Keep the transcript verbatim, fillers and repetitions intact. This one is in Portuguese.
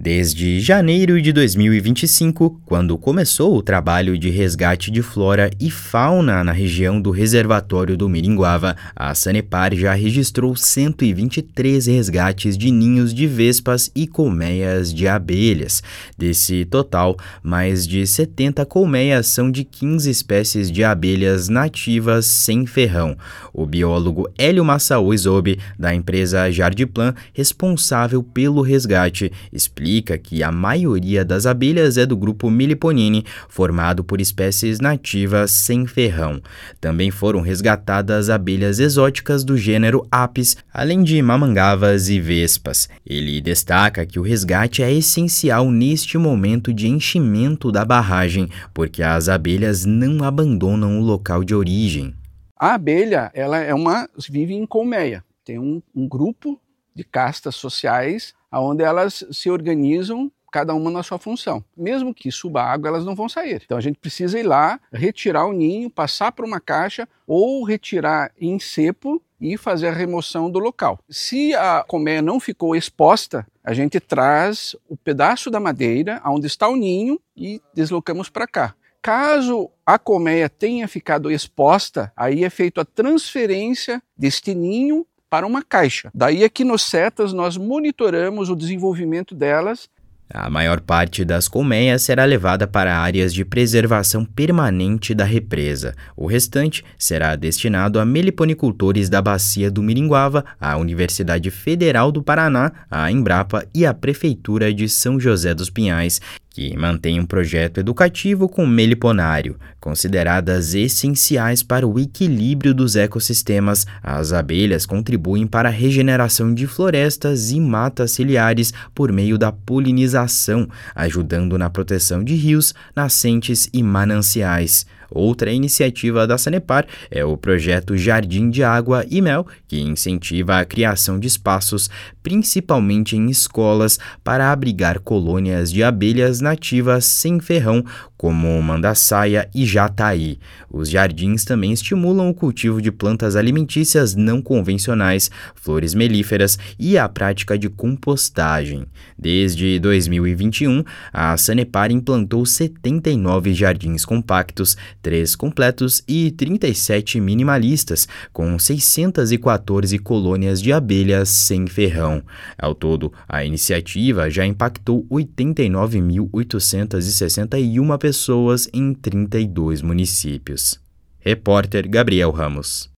Desde janeiro de dois mil e vinte e cinco, quando começou o trabalho de resgate de flora e fauna na região do reservatório do Miringuava, a Sanepar já registrou cento e vinte e três resgates de ninhos de vespas e colmeias de abelhas. Desse total, mais de setenta colmeias são de quinze espécies de abelhas nativas sem ferrão. O biólogo Hélio Massaoui Zobi, da empresa Jardiplan, responsável pelo resgate, explica explica que a maioria das abelhas é do grupo Meliponini, formado por espécies nativas sem ferrão. Também foram resgatadas abelhas exóticas do gênero Apis, além de mamangavas e vespas. Ele destaca que o resgate é essencial neste momento de enchimento da barragem, porque as abelhas não abandonam o local de origem. A abelha, ela é uma, vive em colmeia, tem um, um grupo de castas sociais onde elas se organizam, cada uma na sua função. Mesmo que suba água, elas não vão sair. Então a gente precisa ir lá, retirar o ninho, passar para uma caixa ou retirar em cepo e fazer a remoção do local. Se a colmeia não ficou exposta, a gente traz o pedaço da madeira onde está o ninho e deslocamos para cá. Caso a colmeia tenha ficado exposta, aí é feita a transferência deste ninho para uma caixa. Daí aqui no Setas nós monitoramos o desenvolvimento delas. A maior parte das colmeias será levada para áreas de preservação permanente da represa. O restante será destinado a meliponicultores da Bacia do Miringuava, à Universidade Federal do Paraná, à Embrapa e à Prefeitura de São José dos Pinhais, que mantém um projeto educativo com meliponário. Consideradas essenciais para o equilíbrio dos ecossistemas, as abelhas contribuem para a regeneração de florestas e matas ciliares por meio da polinização, ajudando na proteção de rios, nascentes e mananciais. Outra iniciativa da Sanepar é o projeto Jardim de Água e Mel, que incentiva a criação de espaços, principalmente em escolas, para abrigar colônias de abelhas nativas sem ferrão, como mandaçaia e jataí. Os jardins também estimulam o cultivo de plantas alimentícias não convencionais, flores melíferas e a prática de compostagem. Desde dois mil e vinte e um, a Sanepar implantou setenta e nove jardins compactos, três completos e trinta e sete minimalistas, com seiscentas e quatorze colônias de abelhas sem ferrão. Ao todo, a iniciativa já impactou oitenta e nove mil oitocentas e sessenta e uma pessoas em trinta e dois municípios. Repórter Gabriel Ramos.